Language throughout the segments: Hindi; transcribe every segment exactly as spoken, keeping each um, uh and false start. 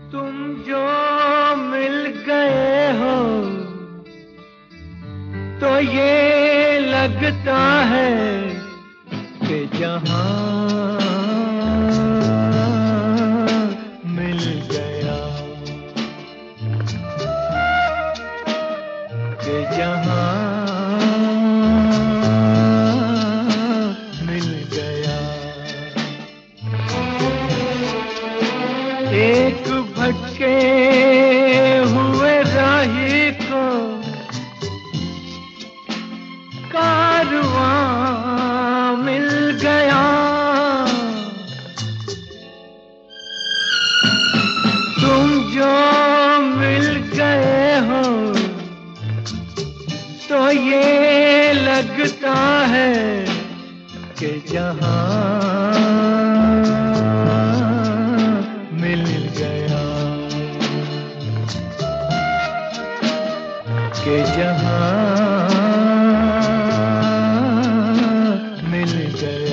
तुम जो मिल गए हो तो ये लगता है कि जहां मिल गया, कि जहां मिल गया। एक भटके हुए राही को कारवां मिल गया। तुम जो मिल गए हो तो ये लगता है कि जहां मिल गया, कि जहां मिल गया।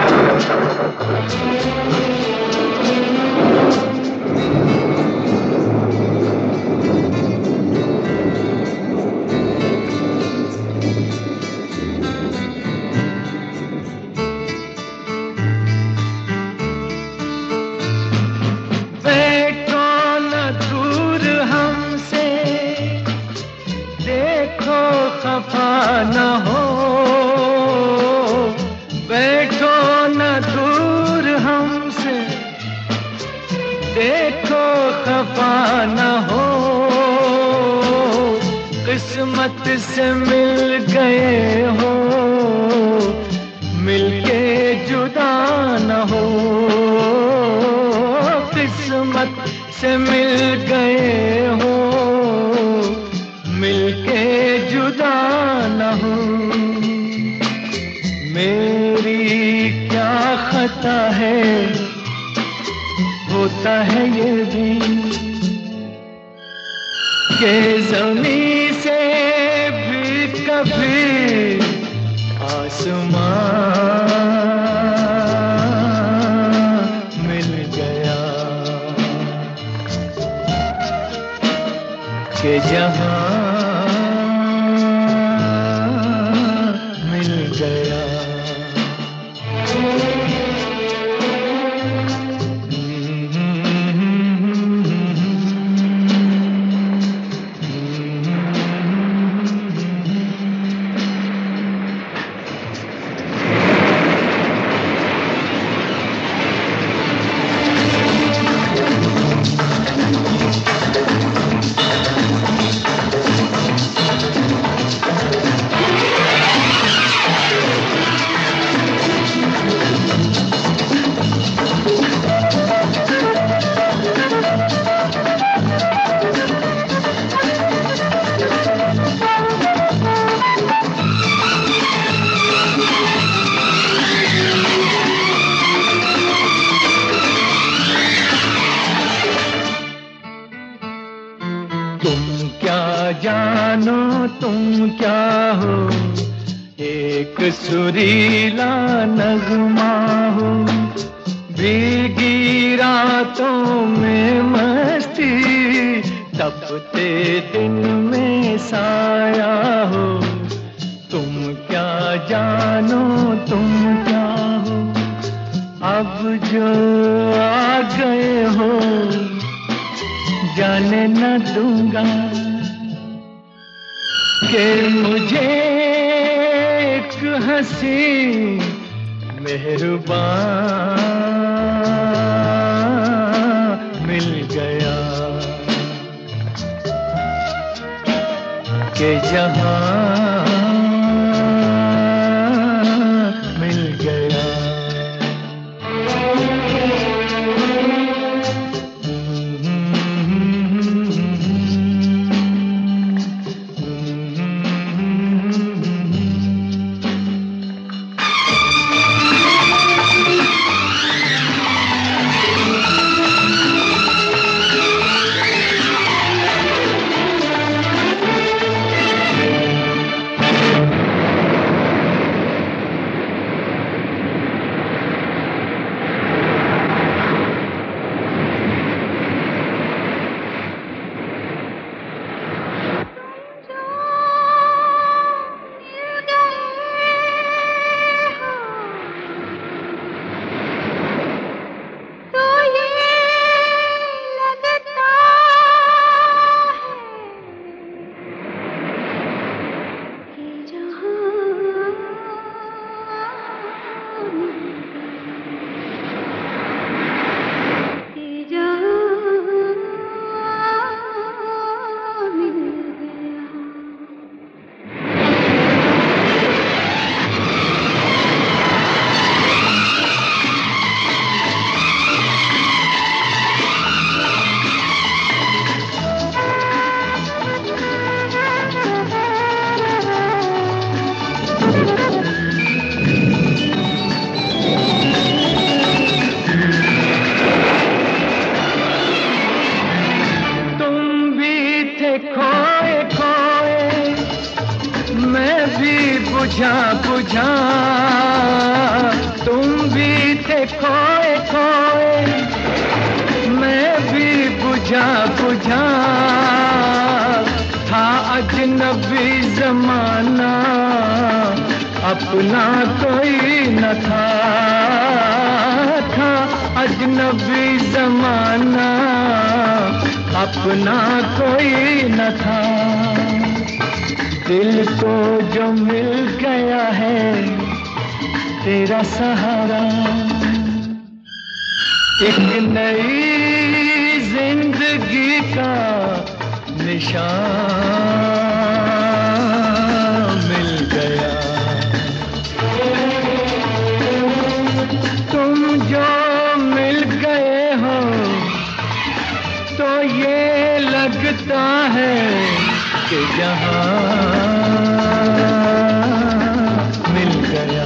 बैठो न दूर हमसे, देखो खफा न हो। बैठो न दूर हमसे, देखो खफा न हो। किस्मत से मिल गए हो, मिलके जुदा न हो। किस्मत से मिल गए हो, मिलके जुदा न हो। मेरी क्या खता है, होता है ये भी कि ज़मीं से भी कभी आसमां मिल गया, कि जहां मिल गया। तुम क्या जानो, तुम क्या हो, एक सुरीला नगमा हो। भीगी रातों में मस्ती, तपते दिन में साया हो। तुम क्या जानो, तुम क्या हो, अब जो आ गए हो जाने न दूंगा कि मुझे एक हंसी मेहरबान मिल गया, कि जहां मिल गया। बुझा, तुम भी थे खोए खोए, मैं भी बुझा बुझा, था अजनबी जमाना, अपना कोई न था, था अजनबी जमाना, अपना कोई न था। दिल को जो मिल गया है तेरा सहारा, एक नई जिंदगी का निशान मिल गया। तुम जो मिल गए हो तो ये लगता है कि जहां मिल गया।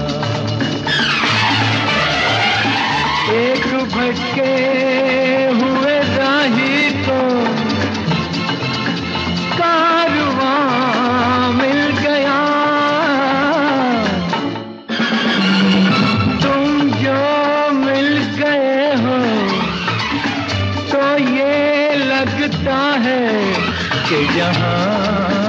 एक भटके हुए राही को कारवां मिल गया। तुम जो मिल गए हो तो ये लगता है कि जहां